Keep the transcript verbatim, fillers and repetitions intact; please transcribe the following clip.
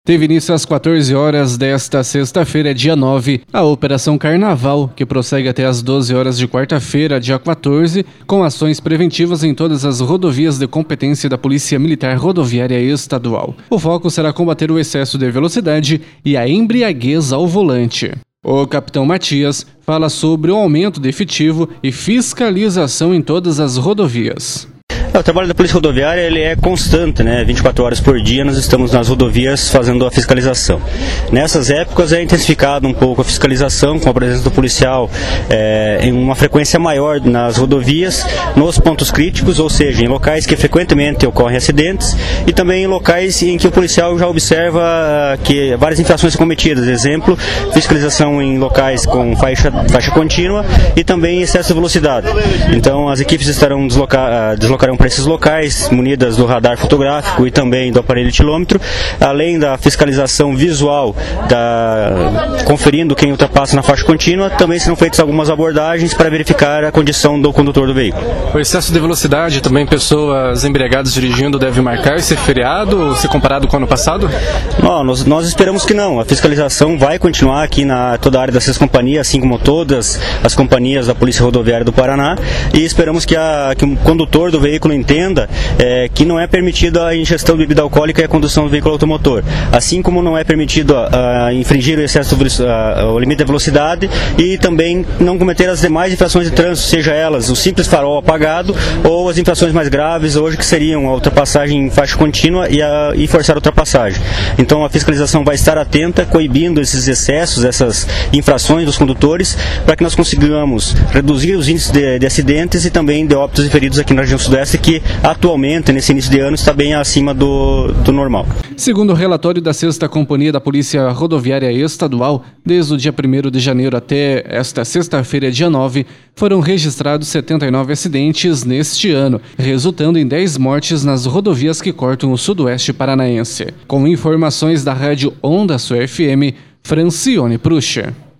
Teve início às quatorze horas desta sexta-feira, dia nove, a Operação Carnaval, que prossegue até às doze horas de quarta-feira, dia quatorze, com ações preventivas em todas as rodovias de competência da Polícia Militar Rodoviária Estadual. O foco será combater o excesso de velocidade e a embriaguez ao volante. O capitão Matias fala sobre o aumento de efetivo e fiscalização em todas as rodovias. O trabalho da Polícia Rodoviária ele é constante, né? vinte e quatro horas por dia nós estamos nas rodovias fazendo a fiscalização. Nessas épocas é intensificada um pouco a fiscalização com a presença do policial é, em uma frequência maior nas rodovias, nos pontos críticos, ou seja, em locais que frequentemente ocorrem acidentes e também em locais em que o policial já observa que várias infrações são cometidas. Exemplo, fiscalização em locais com faixa, faixa contínua e também excesso de velocidade. Então as equipes estarão deslocar, deslocarão para esses locais, munidas do radar fotográfico e também do aparelho etilômetro, além da fiscalização visual, da, conferindo quem ultrapassa na faixa contínua, também serão feitas algumas abordagens para verificar a condição do condutor do veículo. O excesso de velocidade, também pessoas embriagadas dirigindo devem marcar esse feriado, se comparado com o ano passado? Não, nós, nós esperamos que não. A fiscalização vai continuar aqui na toda a área dessas companhias, assim como todas as companhias da Polícia Rodoviária do Paraná, e esperamos que, a, que o condutor do veículo entenda é, que não é permitida a ingestão de bebida alcoólica e a condução do veículo automotor, assim como não é permitido a, a infringir o excesso do, a, o limite de velocidade e também não cometer as demais infrações de trânsito, seja elas o simples farol apagado ou as infrações mais graves hoje que seriam a ultrapassagem em faixa contínua e, a, e forçar a ultrapassagem. Então a fiscalização vai estar atenta, coibindo esses excessos, essas infrações dos condutores, para que nós consigamos reduzir os índices de, de acidentes e também de óbitos e feridos aqui na região sudoeste, que atualmente, nesse início de ano, está bem acima do, do normal. Segundo o relatório da sexta Companhia da Polícia Rodoviária Estadual, desde o dia primeiro de janeiro até esta sexta-feira, dia nove, foram registrados setenta e nove acidentes neste ano, resultando em dez mortes nas rodovias que cortam o sudoeste paranaense. Com informações da rádio Onda Sul F M, Francione Prucha.